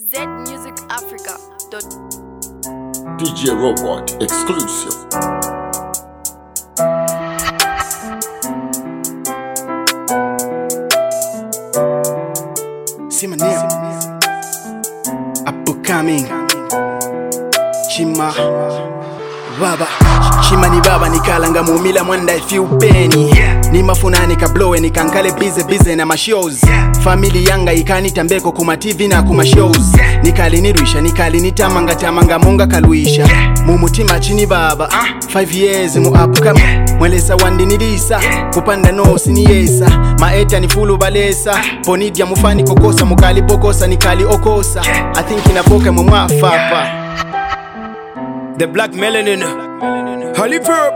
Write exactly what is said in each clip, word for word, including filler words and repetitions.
Z Music Africa. D J Robot exclusive. See my name, upcoming Chima Baba Chima ni baba nikalanga mumila mwanda ifiu peni Ni mafuna nika blowe nikankale bize bize na mashows Family yanga ikani tambeko kuma T V na kuma shows Nikali niruisha nikali nitamanga tamanga monga kaluisha Mumutima chini baba Five years mu upcoming Mwelesa wandi nilisa Kupanda no sini yesa Maeta ni fulu balesa Bonidia mufani kokosa mukali pokosa nikali okosa I think inaboka mumafapa The black melanin Holly Verb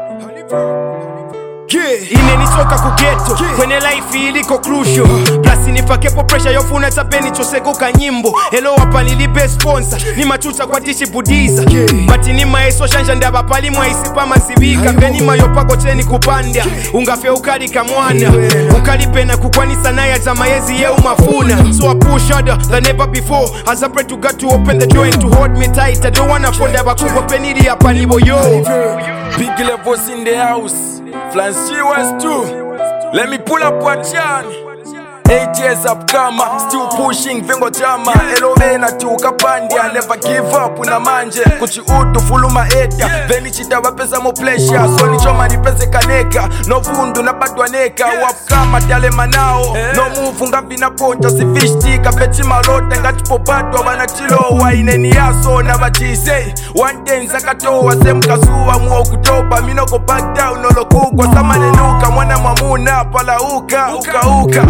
Yeah Inenitoka kugeto Kwenye life iliko crucial Plus nifakepo pressure yofuna tabeni choseko kanyimbo Hello hapa nilibe sponsor Ni machuta kwa tishi budiza Bati ni maeso shanja ndaba pali mwaisipa masivika Beni mayopako cheni kupanda Ungafe ukali kamwana Ukali pena kukwanisa na ya tamayezi ye umafuna So I push harder than never before As I pray to God to open the door and to hold me tight I don't wanna fall never kuko penili hapa nibo yo Big levels in the house Flancy was too. Let me pull up what Chan. Eight years upcomer, still pushing vingo jama. Elovena tu kapandia, never give up una manje. Kuchi utu fuluma etia, veni chita wapesa mo pleasure. So ni choma ni pese kaneka, no vundu na badwa neka. Upcomer tiale manao, no move nga vina ponja. Si fish tika, pechi malote nga chupo badwa. Wana chilo wa ineni yaso na vajise. One day nzakatoa, semkasuwa muo kutopa. Mino go back down, no lokugwa. Samane nuka, mwana mamuna, pala uka, uka uka.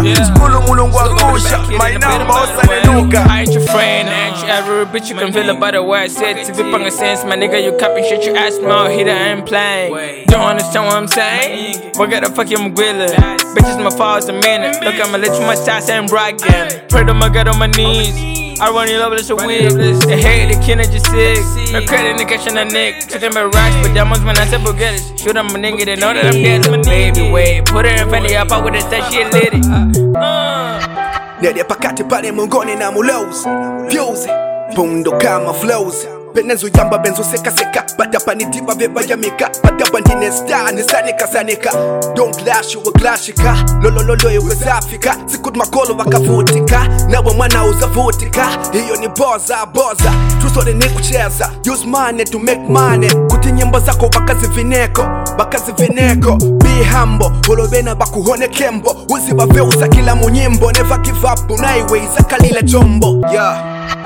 My number I ain't your friend, I ain't your average bitch. You can feel about the way I said. T V pang sense, my nigga, you capping shit. You ask me out here, I ain't playing. Don't understand what I'm saying? Forget the fuck I'm gwilla. Bitches, my fault's a minute. Look, I'ma let you my shots and bragging. Pray to my God on my knees. I run you love, it's a wig. They hate the kid, just sick. No credit, nigga, catching a nick. Took them at racks, but diamonds when I said forget it. Shoot them a nigga, they know that I'm dead. Baby, wait, put her in front of y'all, with it, that shit lit it. Nede pakati pale mungoni na mulows Views Pundo kama flows Benenzo yamba benzo seka seka Bada panitiba veba yamika Bada bandine star nisanika sanika Don't glash you a glashika Lolo lolo yu wezafika Sikud makolo wakavutika Nawe mwana uzavutika Hiyo ni boza boza Trusode ni kucheza Use money to make money Kuti nyimbo zako bakazi vineko Bakazi vineko Be humble Holobena bakuhone kembo Uzi waveuza kila munyimbo Never give up Unaiwe izakalile jombo Yeah